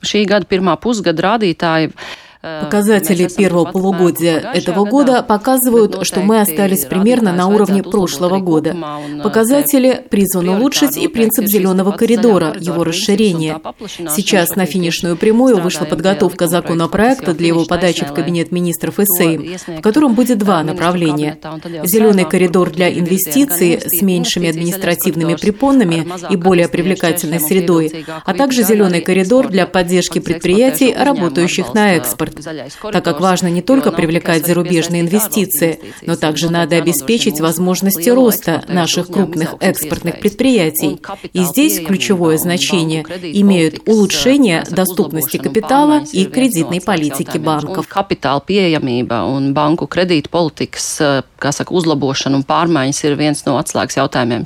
Показатели первого полугодия этого года показывают, что мы остались примерно на уровне прошлого года. Показатели призваны улучшить и принцип зеленого коридора, его расширение. Сейчас на финишную прямую вышла подготовка законопроекта для его подачи в Кабинет министров и Сейм, в котором будет два направления. Зеленый коридор для инвестиций с меньшими административными препонами и более привлекательной средой, а также зеленый коридор для поддержки предприятий, работающих на экспорт. Так как важно не только привлекать зарубежные инвестиции, но также надо обеспечить возможности роста наших крупных экспортных предприятий. И здесь ключевое значение имеют улучшение доступности капитала и кредитной политики банков. Kapitāla pieejamība un banku kredītpolitikas, uzlabošana un pārmaiņas ir viens no atslēgas jautājumiem